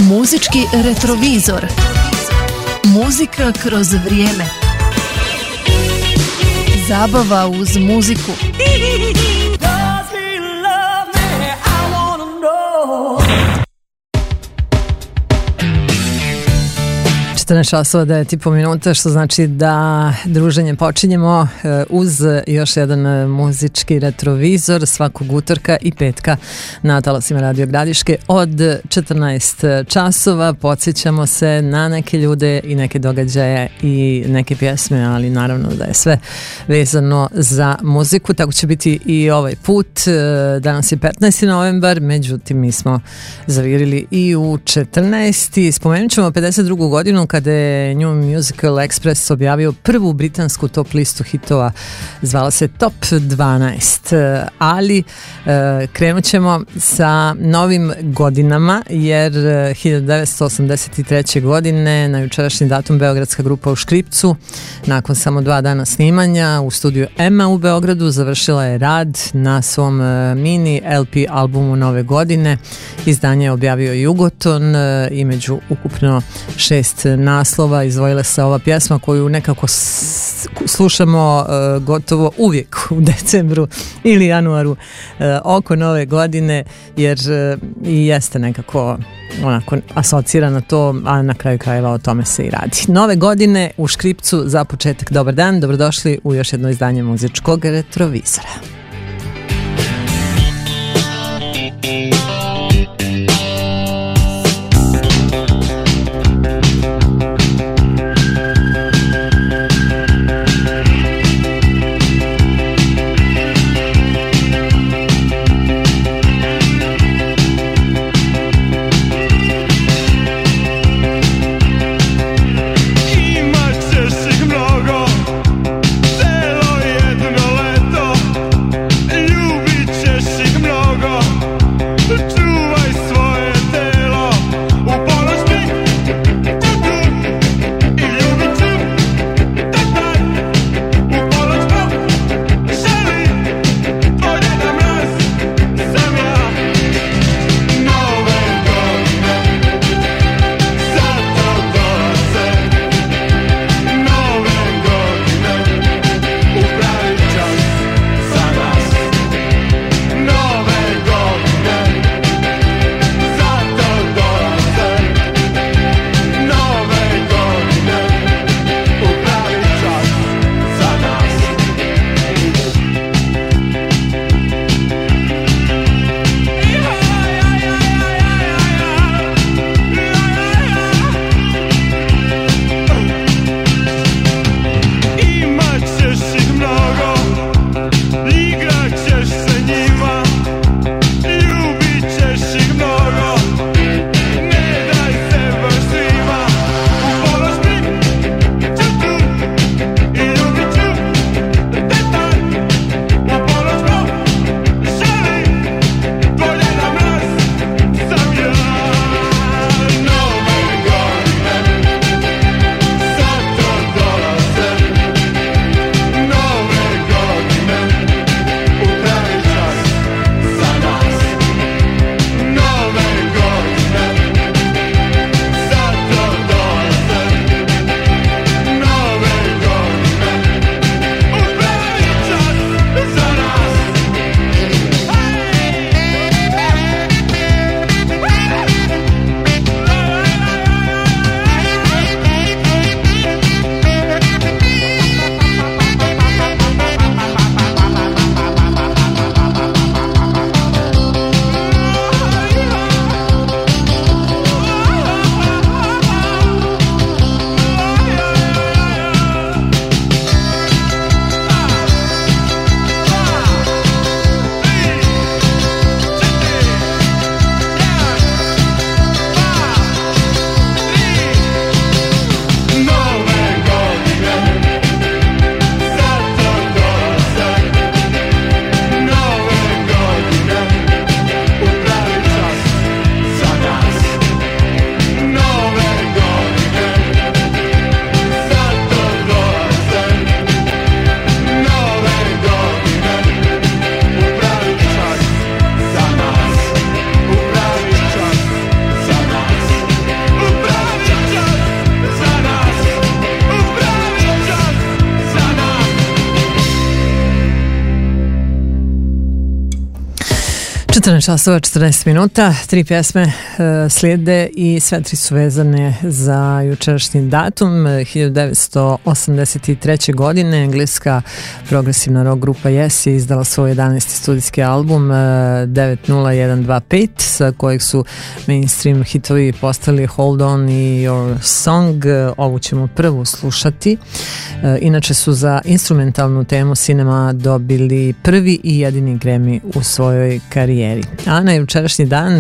Muzički retrovizor. Muzika kroz vrijeme. Zabava uz muziku. 14 časova 9,5 minuta, što znači da druženje počinjemo uz još jedan muzički retrovizor svakog utorka i petka na talasima Radio Gradiške od 14 časova. Podsjećamo se na neke ljude i neke događaje i neke pjesme, ali naravno da je sve vezano za muziku. Tako će biti i ovaj put. Danas je 15. novembar, međutim mi smo zavirili i u 14. Spomenut ćemo 52. godinu kada je New Musical Express objavio prvu britansku top listu hitova, zvala se Top 12, ali krenut ćemo sa novim godinama, jer 1983. godine na jučerašnji datum beogradska grupa u Škripcu nakon samo 2 dana snimanja u studiju Ema u Beogradu završila je rad na svom mini LP albumu Nove godine. Izdanje je objavio Jugoton i među ukupno 6 naslova izdvojila se ova pjesma koju nekako slušamo gotovo uvijek u decembru ili januaru oko Nove godine, jer i jeste nekako onako asocira na to, a na kraju krajeva o tome se i radi. Nove godine u Škripcu za početak. Dobar dan, dobrodošli u još jedno izdanje muzičkog retrovizora. Imat ćeš ih mnogo, celo jedno leto. 14 časova, 14 minuta, 3 pjesme slijede i sve 3 su vezane za jučerašnji datum. 1983. godine engleska progresivna rock grupa Yes je izdala svoj 11. studijski album 90125, sa kojeg su mainstream hitovi postali Hold On i Your Song. Ovu ćemo prvu slušati. Inače su za instrumentalnu temu Cinema dobili prvi i jedini Grammy u svojoj karijeri. A na jučerašnji dan,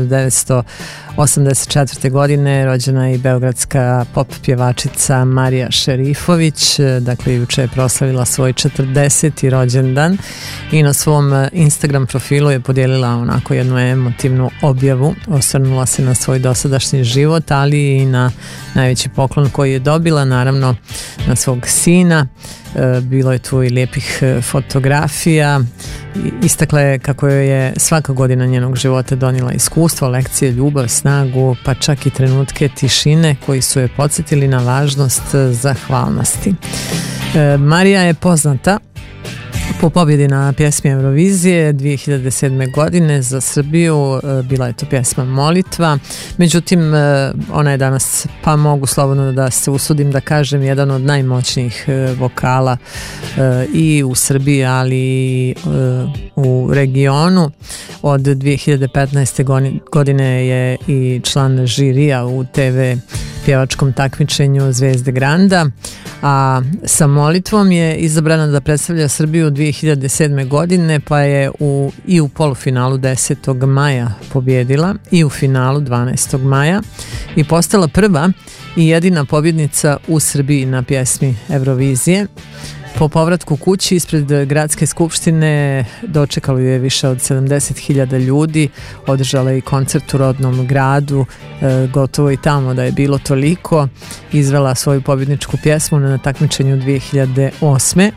1984. godine, rođena je i beogradska pop pjevačica Marija Šerifović. Dakle, juče je proslavila svoj 40. rođendan i na svom Instagram profilu je podijelila onako jednu emotivnu objavu. Osvrnula se na svoj dosadašnji život, ali i na najveći poklon koji je dobila, naravno na svog sina. Bilo je tu i lijepih fotografija. Istakla je kako joj je svaka godina njenog života donijela iskustvo, lekcije, ljubav, snagu, pa čak i trenutke tišine koji su je podsjetili na važnost zahvalnosti. Marija je poznata po pobjedi na pjesmi Eurovizije 2007. godine za Srbiju. Bila je to pjesma Molitva. Međutim, ona je danas, pa mogu slobodno da se usudim da kažem, jedan od najmoćnijih vokala i u Srbiji, ali i u regionu. Od 2015. godine je i član žirija u TV pjevačkom takmičenju Zvezde Granda, a sa Molitvom je izabrana da predstavlja Srbiju 2007. godine, pa je i u polufinalu 10. maja pobjedila i u finalu 12. maja i postala prva i jedina pobjednica u Srbiji na pjesmi Eurovizije. Po povratku kući ispred gradske skupštine dočekalo je više od 70.000 ljudi, održala je i koncert u rodnom gradu, gotovo i tamo da je bilo toliko. Izvela svoju pobjedničku pjesmu na takmičenju 2008.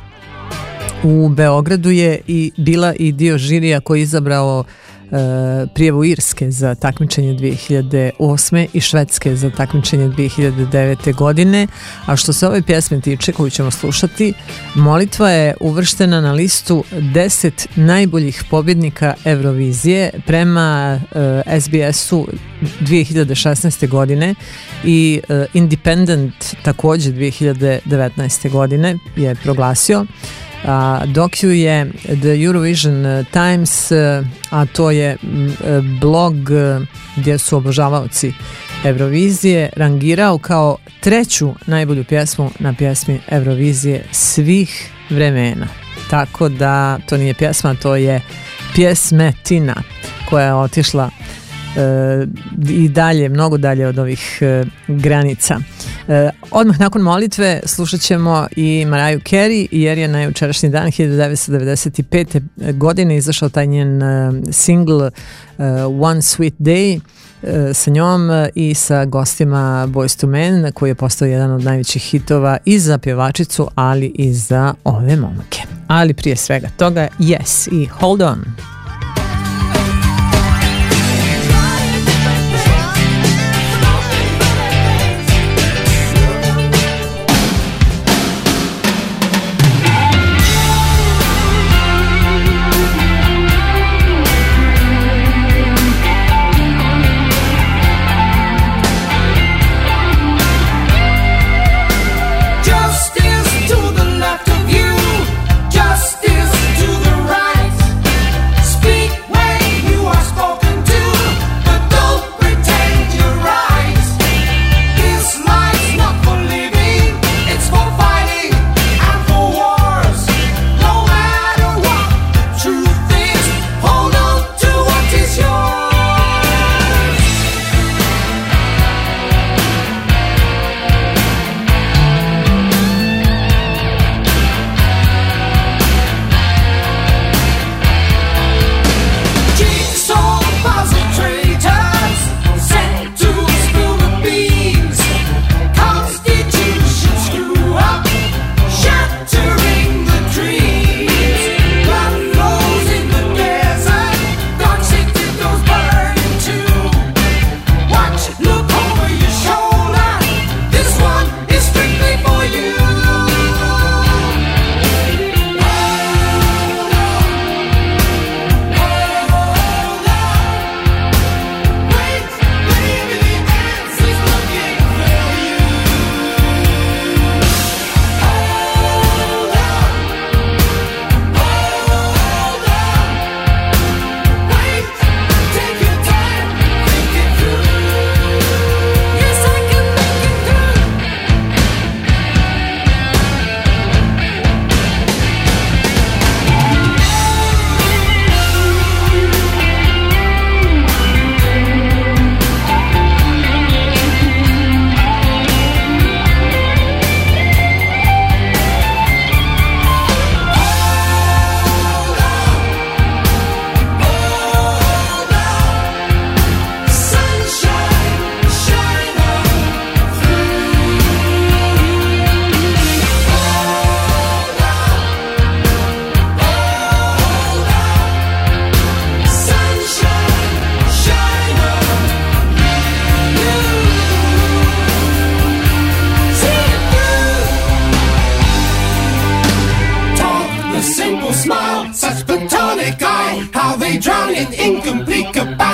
U Beogradu je i bila i dio žirija koji je izabrao prijavu Irske za takmičenje 2008. i Švedske za takmičenje 2009. godine. A što se ove pjesme tiče koju ćemo slušati, Molitva je uvrštena na listu 10 najboljih pobjednika Eurovizije prema SBS-u 2016. godine i Independent također 2019. godine je proglasio. Dok ju je The Eurovision Times, a to je blog gdje su obožavaoci Eurovizije, rangirao kao 3. najbolju pjesmu na pjesmi Eurovizije svih vremena. Tako da to nije pjesma, to je pjesmetina koja je otišla i dalje, mnogo dalje od ovih granica. Odmah nakon Molitve slušat ćemo i Mariah Carey, jer je na jučerašnji dan 1995. godine izašao taj njen single One Sweet Day sa njom i sa gostima Boyz II Men, koji je postao jedan od najvećih hitova i za pjevačicu, ali i za ove momke. Ali prije svega toga Yes i Hold On. Justice to the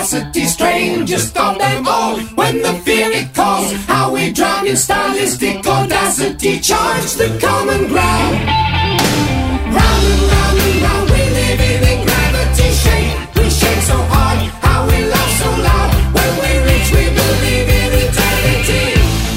audacity, strangest of them all. When the fear it calls, how we drown in stylistic audacity, charge the common ground. Round and round and round, we live in gravity shake. We shake so hard, how we laugh so loud. When we reach, we believe in eternity.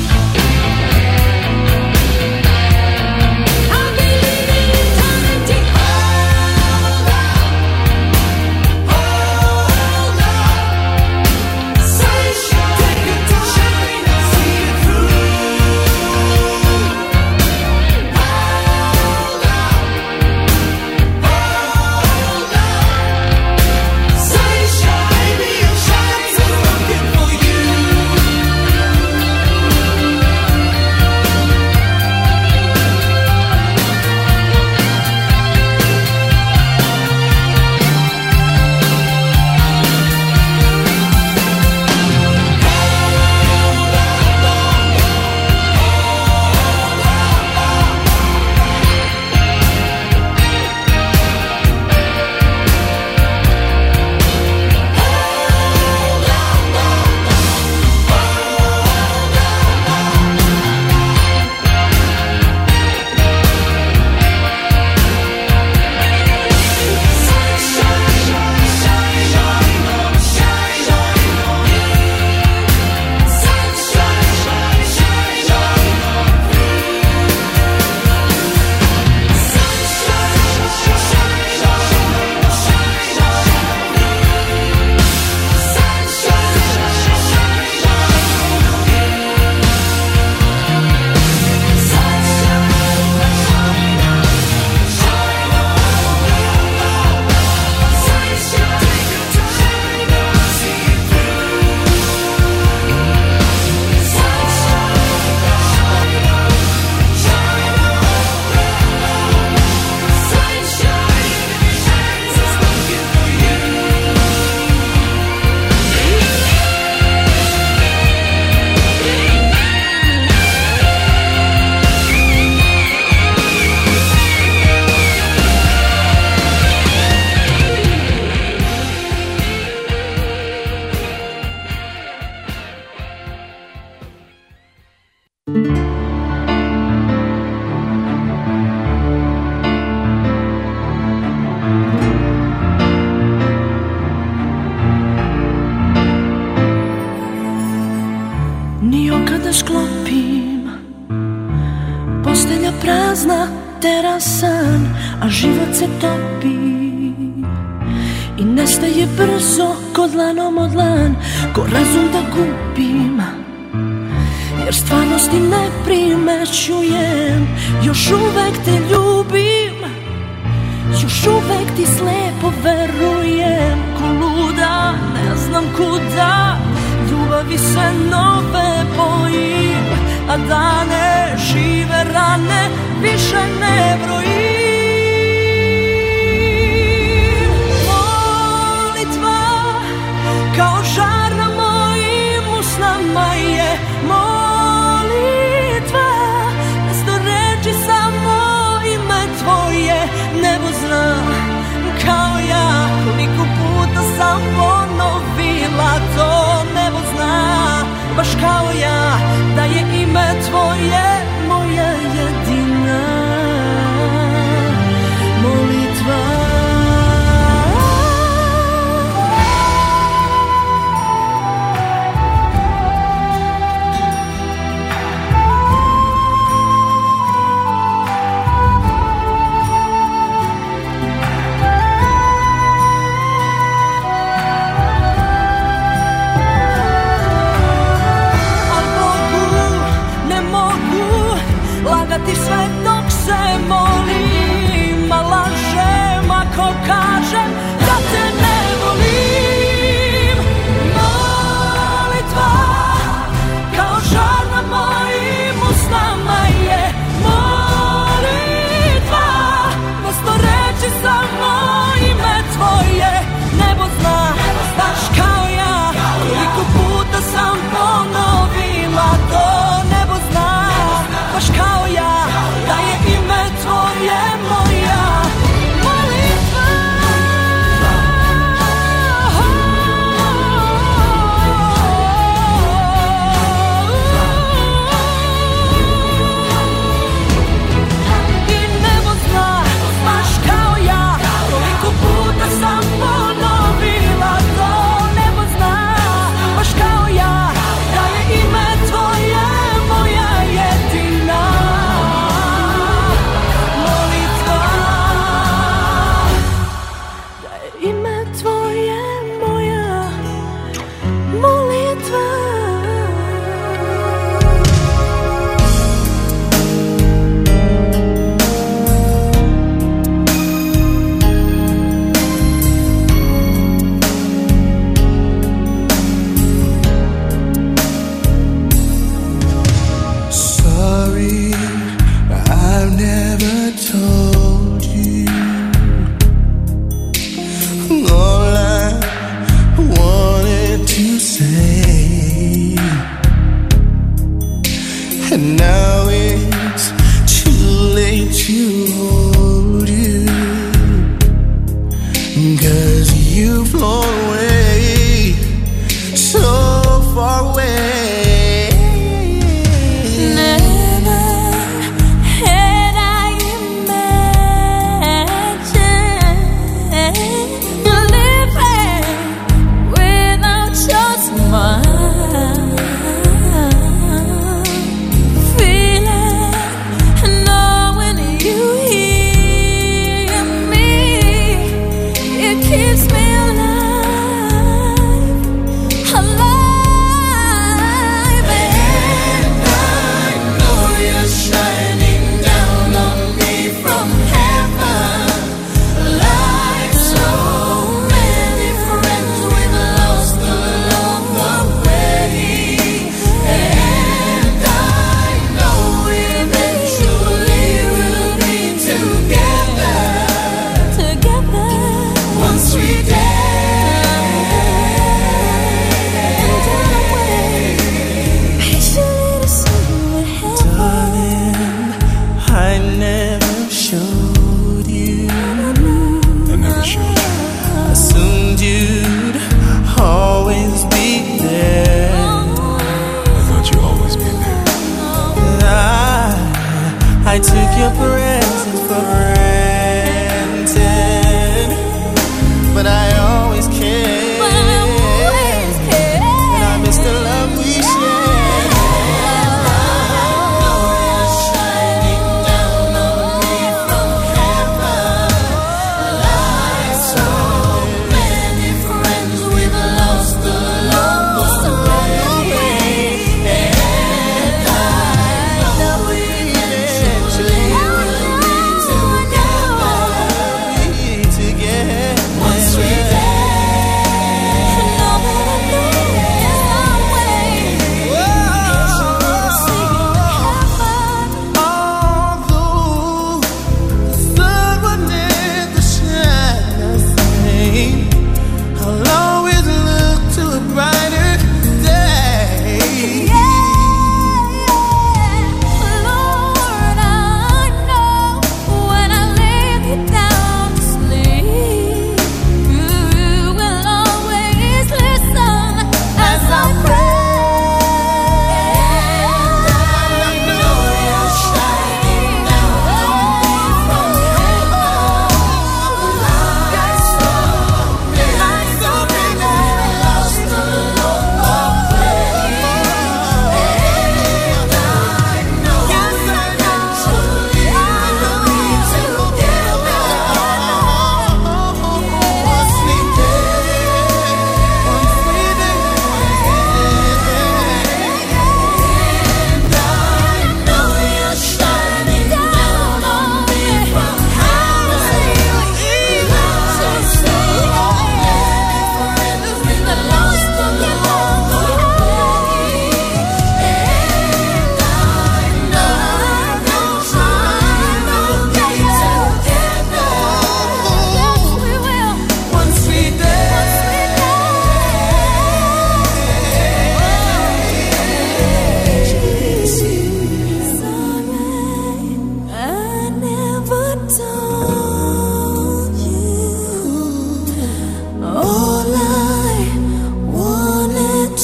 Ko razum da gubim, jer stvarnosti ne primećujem. Još uvek te ljubim, još uvek ti slepo verujem. Ko luda, ne znam kuda, ljubavi se nove bojim. A dane, žive rane, više ne brojim. Kao žar na mojim usnama je molitva. Mesto reči samo ime tvoje. Nebo zna kao ja koliko puta sam ponovila to. Nebo zna baš kao ja da je ime tvoje moja jedina molitva.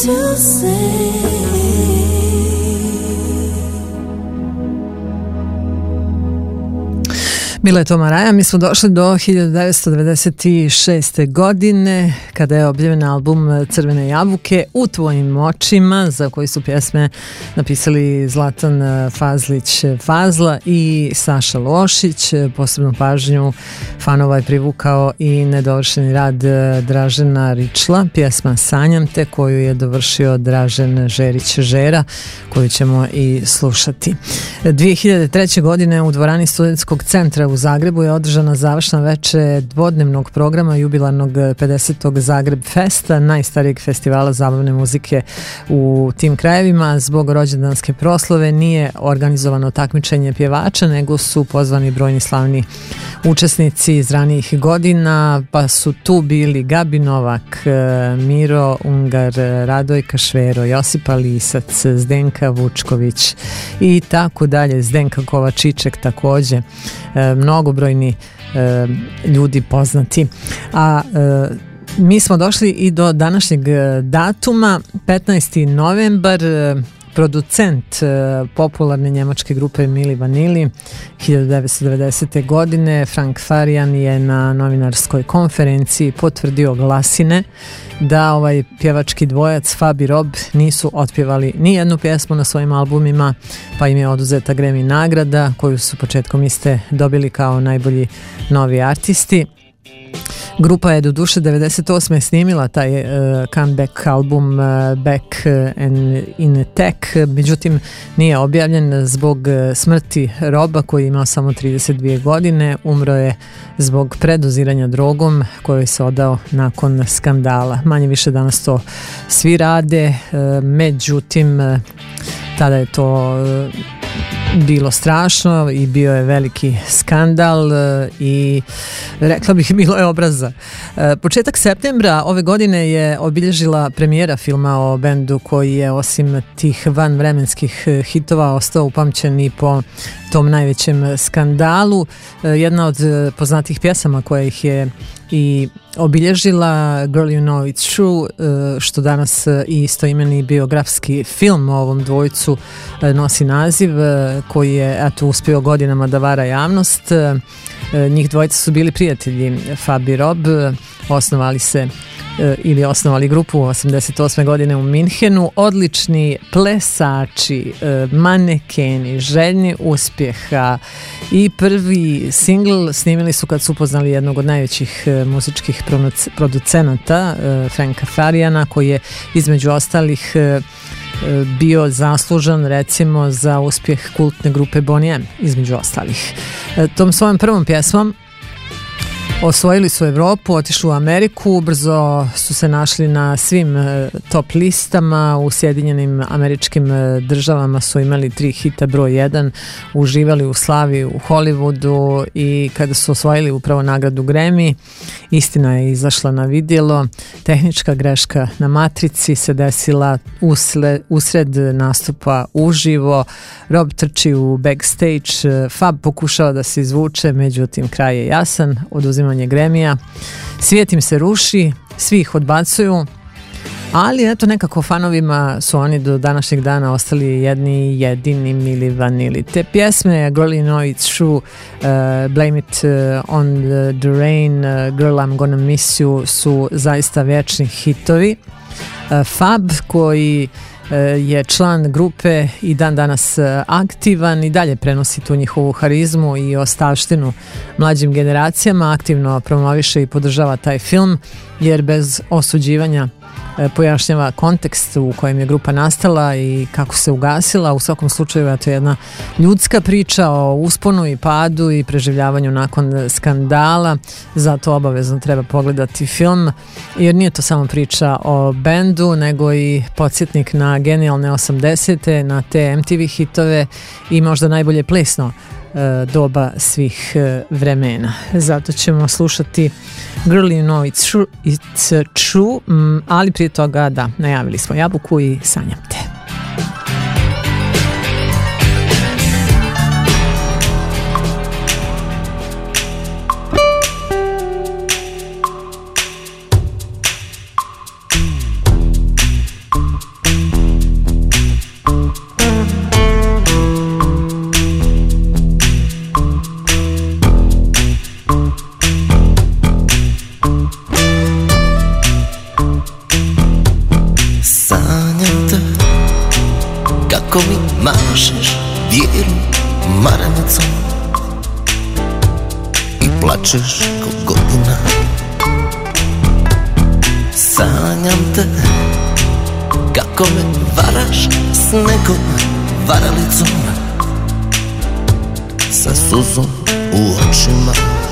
to say. Bila je to Maraja, mi smo došli do 1996. godine kada je objavljen album Crvene jabuke U tvojim očima, za koji su pjesme napisali Zlatan Fazlić Fazla i Saša Lošić. Posebnu pažnju fanova je privukao i nedovršeni rad Dražena Ričla, pjesma Sanjam te, koju je dovršio Dražen Žerić Žera, koju ćemo i slušati. 2003. godine u dvorani Studentskog centra u Zagrebu je održana završna veče dvodnevnog programa jubilarnog 50. Zagreb Festa, najstarijeg festivala zabavne muzike u tim krajevima. Zbog rođendanske proslave nije organizovano takmičenje pjevača, nego su pozvani brojni slavni učesnici iz ranijih godina, pa su tu bili Gabi Novak, Miro Ungar, Radojka Švero, Josipa Lisac, Zdenka Vučković i tako dalje, Zdenka Kovačiček također, mnogobrojni ljudi poznati. A mi smo došli i do današnjeg datuma, 15. novembar, producent popularne njemačke grupe Milli Vanilli 1990. godine Frank Farian je na novinarskoj konferenciji potvrdio glasine da ovaj pjevački dvojac Fab i Rob nisu otpjevali ni jednu pjesmu na svojim albumima, pa im je oduzeta Grammy nagrada koju su početkom iste dobili kao najbolji novi artisti. Grupa je doduše 98. snimila taj comeback album Back and in Attack, međutim nije objavljen zbog smrti Roba koji je imao samo 32 godine. Umro je zbog predoziranja drogom kojoj se odao nakon skandala. Manje više danas to svi rade, međutim tada je to bilo strašno i bio je veliki skandal i rekla bih bilo je obraza. Početak septembra ove godine je obilježila premijera filma o bendu koji je osim tih vanvremenskih hitova ostao upamćen i po tom najvećem skandalu. Jedna od poznatih pjesama koja ih je i obilježila, Girl You Know It's True, što danas i istoimeni biografski film o ovom dvojcu nosi naziv, koji je uspio godinama da vara javnost. Njih dvojica su bili prijatelji, Fab i Rob, osnovali grupu 88. godine u Minhenu, odlični plesači, manekeni, željni uspjeha i prvi singl snimili su kad su upoznali jednog od najvećih muzičkih producenata, Franka Fariana, koji je između ostalih bio zaslužan recimo za uspjeh kultne grupe Boney M, između ostalih. Tom svojom prvom pjesmom osvojili su Evropu, otišli u Ameriku, brzo su se našli na svim top listama. U Sjedinjenim Američkim Državama su imali 3 hita broj 1, uživali u slavi u Hollywoodu i kada su osvojili upravo nagradu Grammy, istina je izašla na vidjelo. Tehnička greška na matrici se desila usred nastupa uživo. Rob trči u backstage, Fab pokušava da se izvuče, međutim kraj je jasan, oduzimanje Grammy-a. Svijet im se ruši, svi ih odbacuju, ali eto nekako fanovima su oni do današnjeg dana ostali jedini Milli Vanilli. Te pjesme Girl You Know It's True, Blame It on the Rain, Girl I'm Gonna Miss You su zaista vječni hitovi. Fab, koji je član grupe i dan danas aktivan, i dalje prenosi tu njihovu harizmu i ostavštinu mlađim generacijama, aktivno promoviše i podržava taj film, jer bez osuđivanja pojašnjava kontekst u kojem je grupa nastala i kako se ugasila. U svakom slučaju to je jedna ljudska priča o usponu i padu i preživljavanju nakon skandala, zato obavezno treba pogledati film, jer nije to samo priča o bendu, nego i podsjetnik na genijalne 80-te, na te MTV hitove i možda najbolje plesno doba svih vremena. Zato ćemo slušati Girl You Know It's True, ali prije toga najavili smo Jabuku i Sanjam te. Sanjam te kako mi mašeš bijelom maranicom i plačeš ko godina. Sanjam te kako me varaš s nekom varalicom, sa suzom u očima.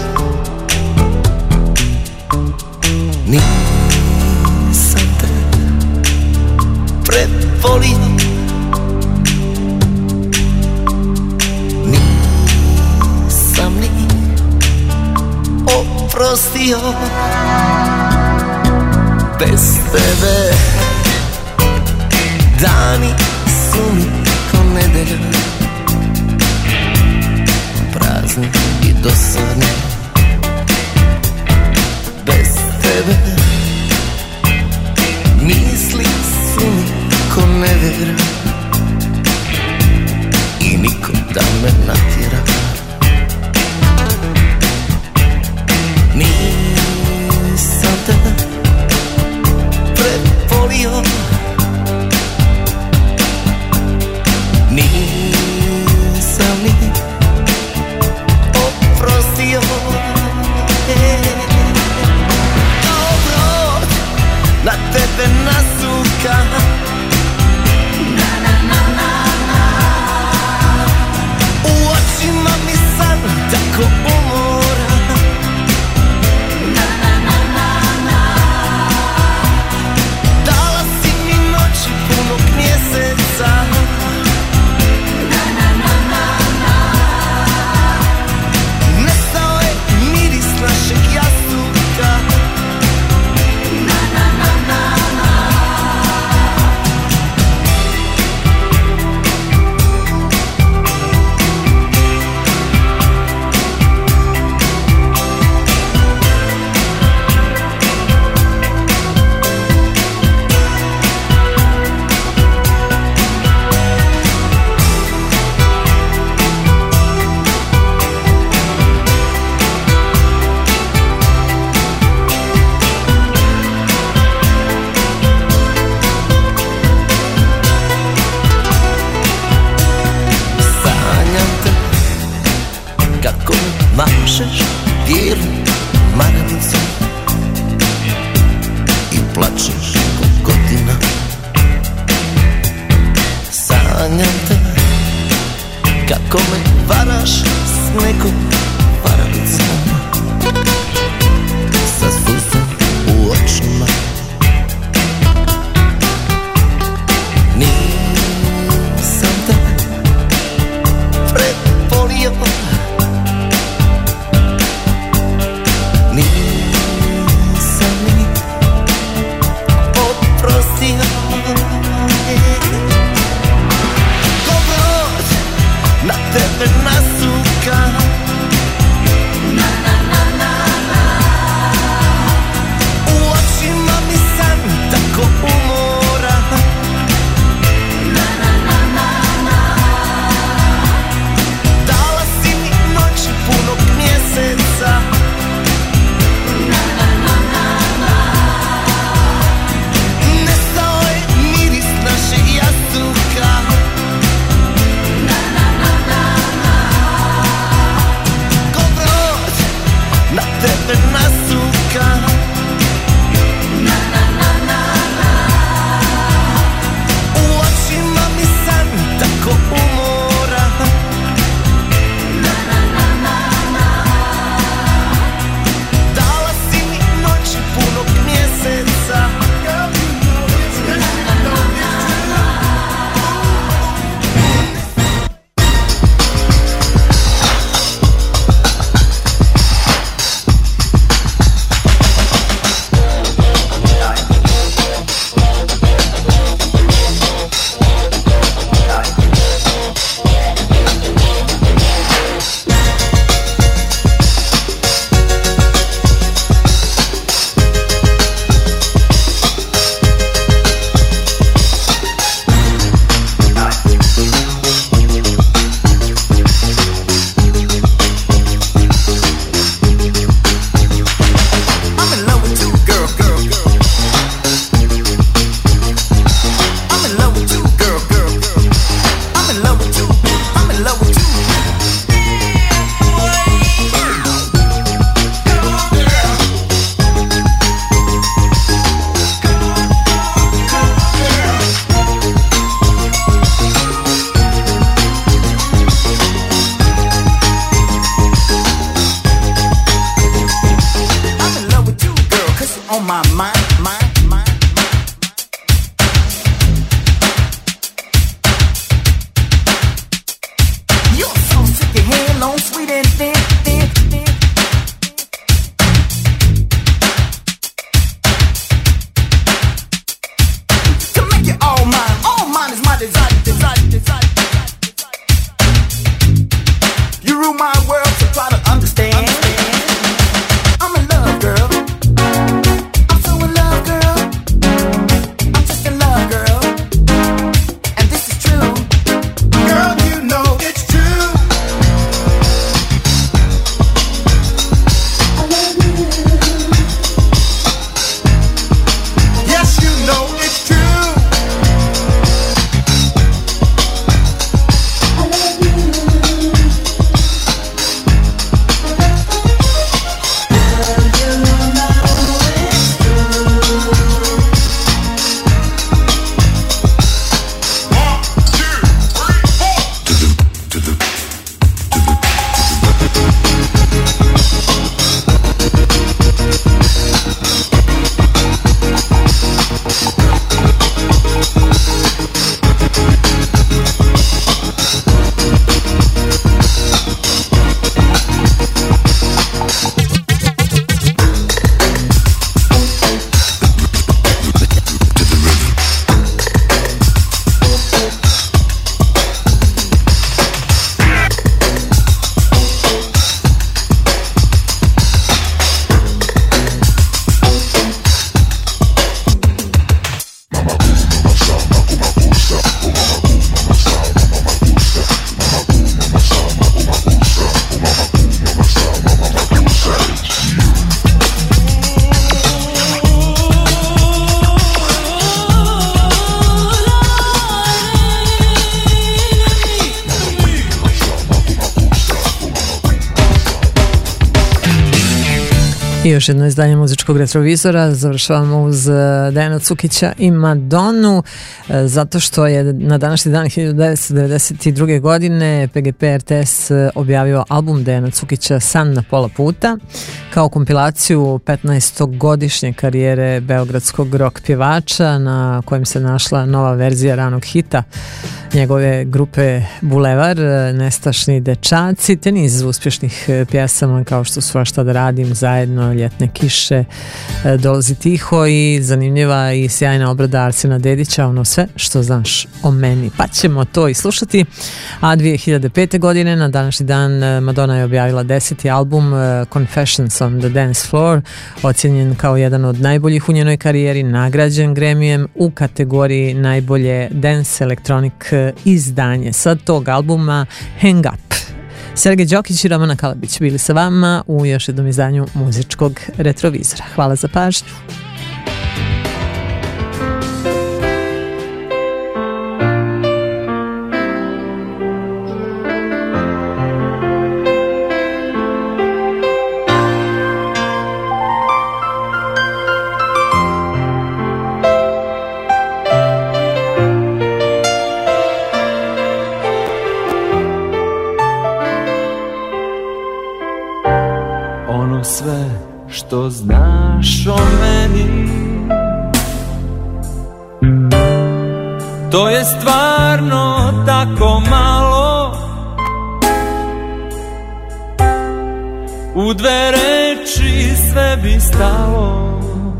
Nisam te prevolio, nisam ni oprostio. Bez tebe dani su mi ko nedelja, prazni i dosadni. Bez tebe misli su mi ko nevjera i niko da me natjera. Nisam te prevolio, nisam ni oprostio. Dobro, na tebe nasukam, u očima mi san tako umoran. Dala si mi noći punog mjeseca, nestao je miris našeg jastuka. I još jedno izdanje muzičkog retrovizora. Završavamo uz Dejana Cukića i Madonu, zato što je na današnji dan 1992. godine PGP RTS objavio album Dejana Cukića San na pola puta kao kompilaciju 15-godišnje karijere beogradskog rock pjevača, na kojem se našla nova verzija ranog hita njegove grupe Bulevar, Nestašni dečaci, te niz uspješnih pjesama kao što su A šta da radim, Zajedno, Ljetne kiše, Dolazi tiho i zanimljiva i sjajna obrada Arsena Dedića, Ono sve što znaš o meni. Pa ćemo to i slušati. A 2005. godine na današnji dan Madonna je objavila 10. album Confessions on the Dance Floor, ocjenjen kao jedan od najboljih u njenoj karijeri, nagrađen Gremijem u kategoriji najbolje dance electronic izdanje. Sa tog albuma Hang Up. Sergej Đokić i Romana Kalabić bili sa vama u još jednom izdanju muzičkog retrovizora. Hvala za pažnju. Sve što znaš o meni, to je stvarno tako malo. U dve reči sve bi stalo.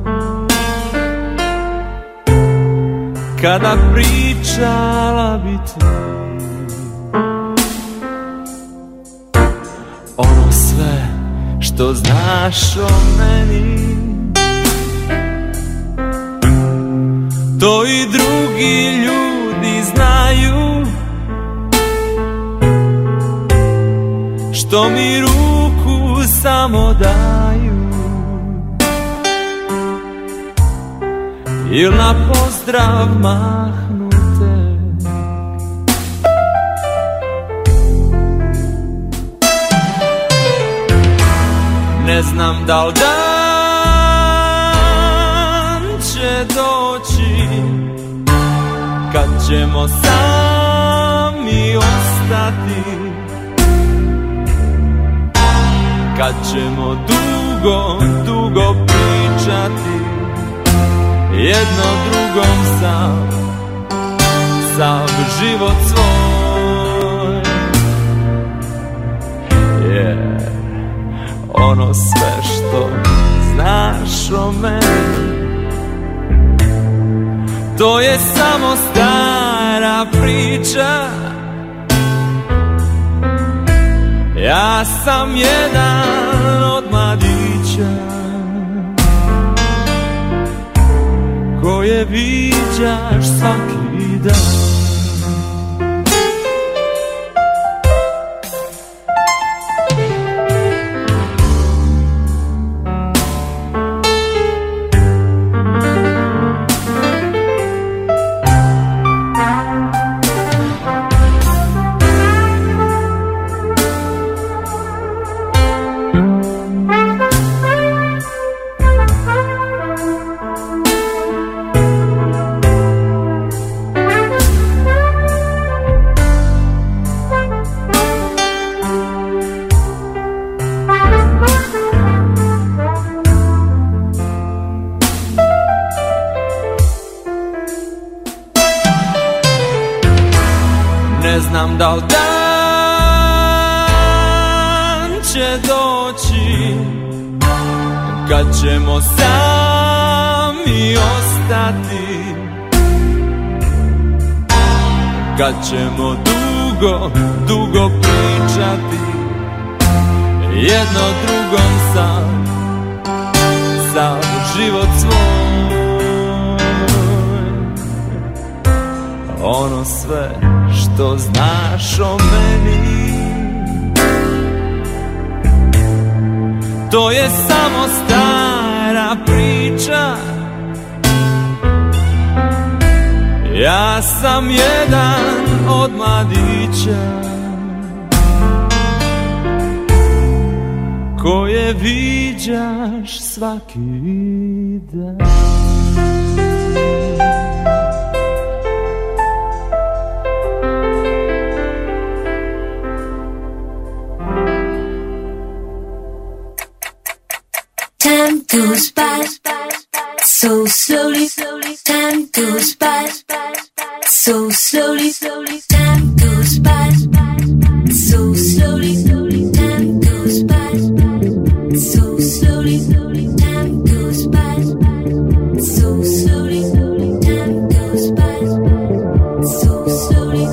Kada pričala bi ti ono sve što znaš o meni, to i drugi ljudi znaju, što mi ruku samo daju, il na pozdrav mahnu te. Ne znam da li dan će doći kad ćemo sami ostati, kad ćemo dugo, dugo pričati jedno drugom sav život svoj. Yeah. Ono sve što znaš o meni, to je samo stara priča. Ja sam jedan od mladića koje viđaš svaki dan. Ne znam da li dan će doći kad ćemo sami ostati, kad ćemo dugo, dugo pričati jedno drugom sav život svoj. Ono sve što znaš o meni, to je samo stara priča. Ja sam jedan od mladića koje viđaš svaki dan. Time goes by so slowly, time goes by so slowly, time goes by so slowly, time goes by so slowly, time goes by so slowly, time goes by so slowly.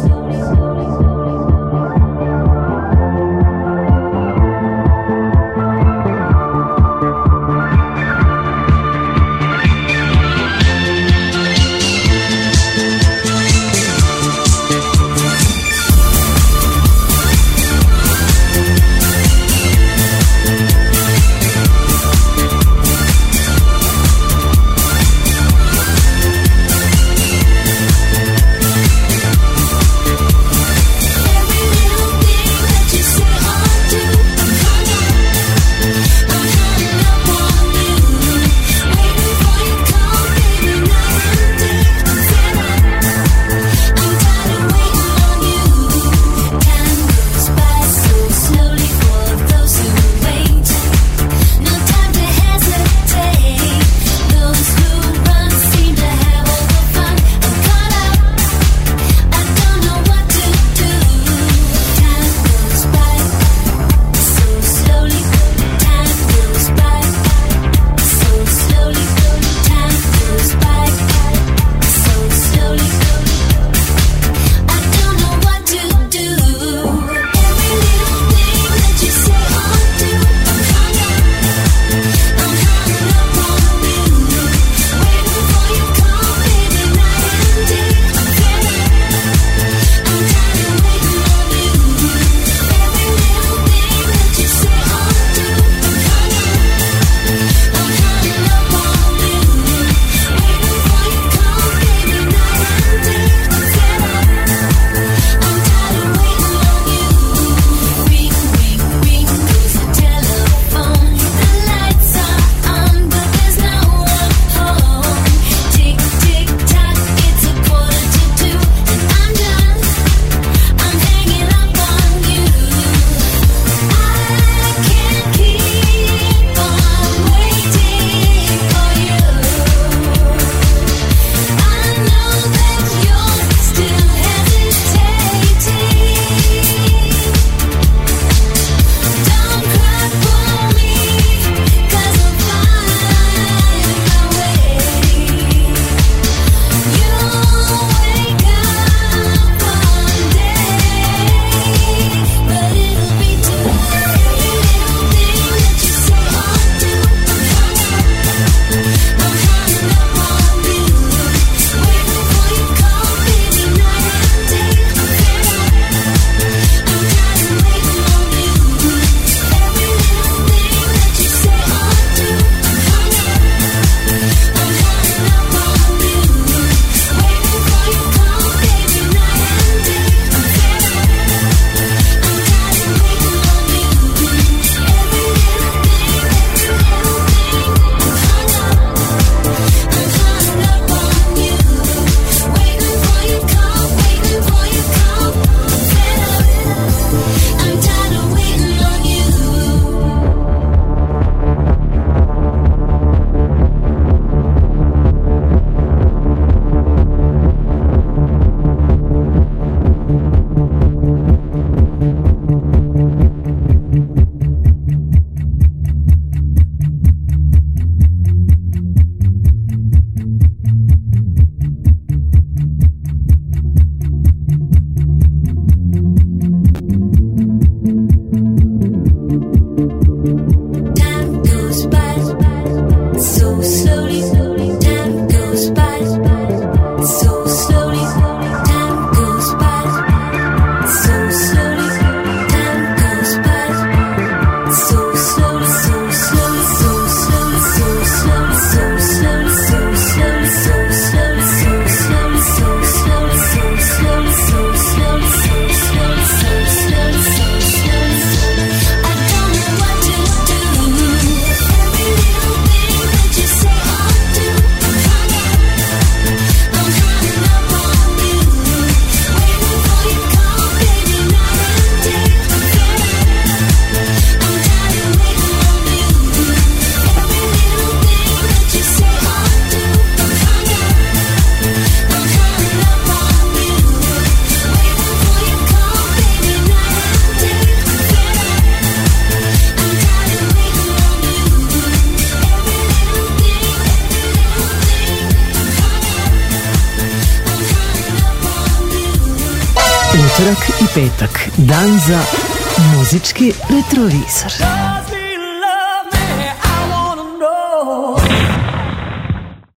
utorak i petak, dan za muzički retrovizor.